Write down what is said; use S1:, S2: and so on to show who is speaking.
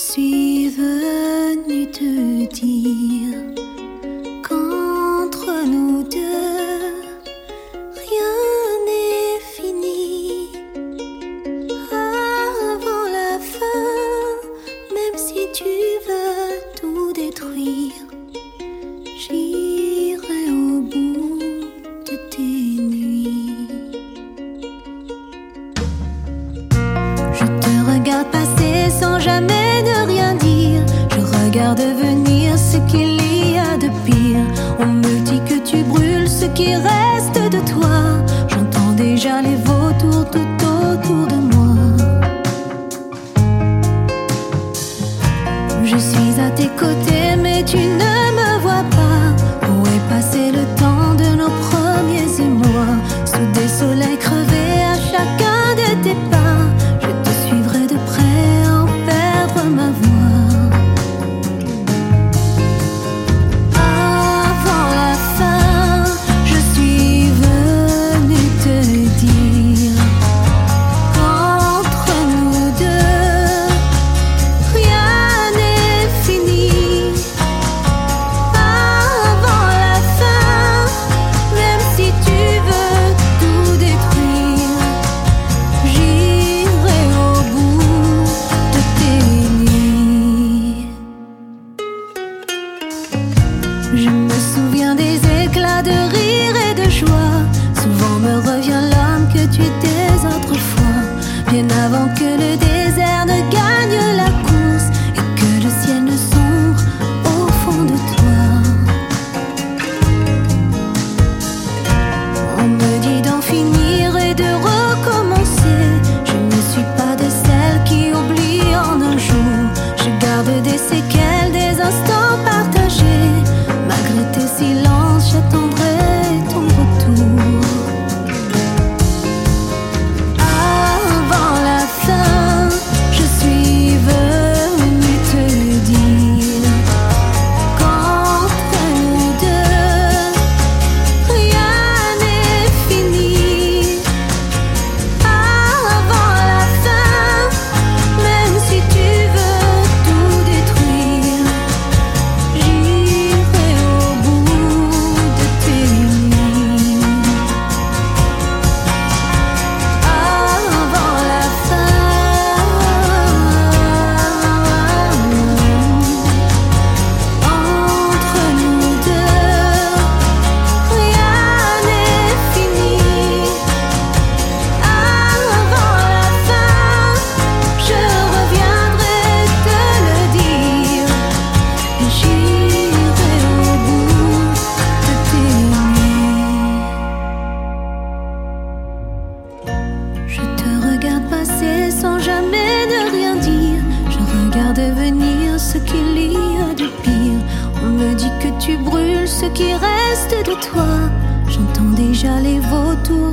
S1: suis venue te dire qu'entre nous deux, rien n'est fini. Avant la fin, même si tu veux tout détruire, j'irai au bout de tes nuits. Je te regarde passer sans jamais ne rien dire. Je regarde venir ce qu'il y a de pire. On me dit que tu brûles ce qui reste de toi. J'entends déjà les vautours tout autour de moi. Je suis à tes côtés mais tu ne me vois pas. Où est passé le temps de nos premiers émois? Sous des soleils crevés à chacun de tes pas, je te suivrai de près en perdre ma voix. Avant la fin, je suis venue te dire qu'entre nous deux, rien n'est fini. Avant la fin, même si tu veux tout détruire, j'irai au bout de tes nuits. Je me souviens des éclats de rire et de joie. Souvent me revient l'âme que tu étais autrefois, bien avant que le désert ne gagne la course et que le ciel ne sombre au fond de toi. On me dit d'en finir et de recommencer. Je ne suis pas de celles qui oublient en un jour. Je garde des séquelles, des instants partagés. Malgré tes silences, j'attendrai ton retour. Avant la fin, je suis venue te dire qu'entre nous deux, rien n'est fini. Avant la fin, même si tu veux tout détruire, j'irai au bout de tes nuits. Avant la fin, entre nous deux, rien n'est fini. Avant la fin, je reviendrai te le dire et j'irai au bout de tes nuits. Je te regarde passer sans jamais ne rien dire. Je regarde venir ce qu'il y a de pire. On me dit que tu brûles ce qui reste de toi. J'entends déjà les vautours